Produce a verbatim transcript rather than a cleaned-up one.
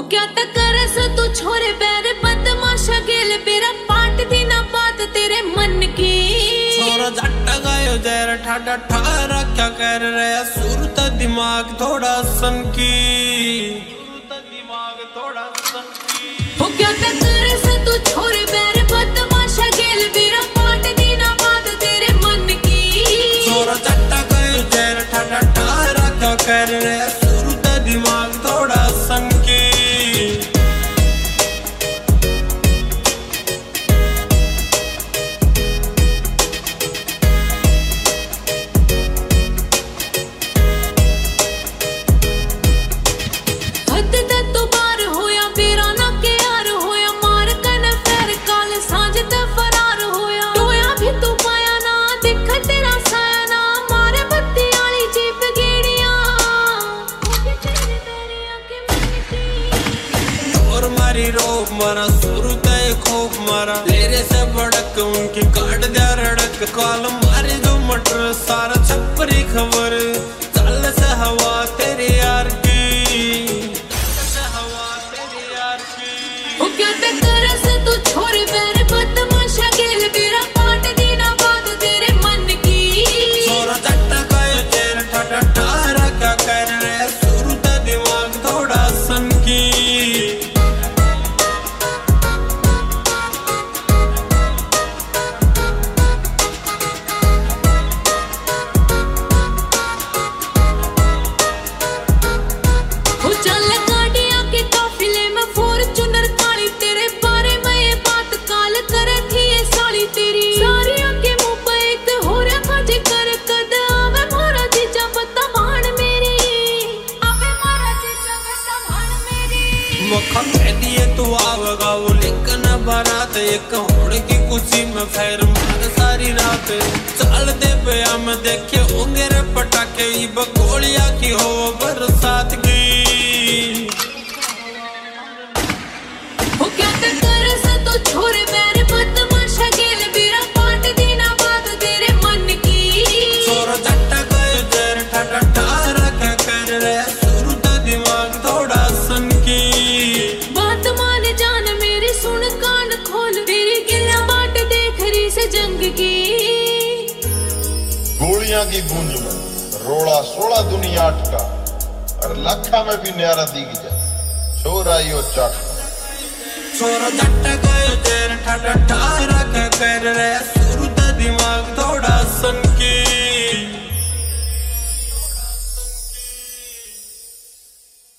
क्या तक करे सो तू छोरे बैर बदमाशा गेल बेरा पाट दी ना बात तेरे मन की छोरा जट्टा गायो जैर ठाडा ठारा क्या कर रहा सुरत दिमाग थोड़ा सन की सुरत दिमाग थोड़ा सन की हो क्या तक करे सो तू छोरे बैर बदमाशा गेल बेरा पाट दी ना बात तेरे मन की छोरा जट्टा गायो जैर ठाडा ठारा क्या कर रहा सुरत दिमाग थोड़ा सन की रोक मारा सुरत खोप मारा तेरे से भड़क उनकी काट दिया रड़क काल मारे जो मटर सारा छपरी खबर चल से हवा तेरे यार की से हवा तेरे यार की ओ क्या ते करे से तू छोरी बैर बदमाशा गेल बेरा पाट दी ना बात तेरे मन की छोरा जट्टा कायो तेरे ठटा ठारा क्या कर रहे सुरत दिमाग थोड़ा सन की मक्खन कह दिए तू आवेगा वो लेकिन बारात एक होने की खुशी में फैर मार सारी रात चल दे भैया मैं देखे होंगे रे पटाखे बकोलिया की हो बरसात की हो क्या ते करे से तू छोरे बैर बदमाशा गेल बेरा पाट दी ना बात तेरे मन की छोरा जट्टा गयो जैर ठटा ठारा क्या कर रहे सुरत दिमाग थोड़ा सन की जंग की गोलियां की गूंज में रोड़ा सोलह दुनिया अटका और लखा में भी न्यारा दिख जाए छोरा यो चाट छोरा जट्टा गयो जैर ठटा ठारा क्या कर रहे सुरत दिमाग थोड़ा सन की।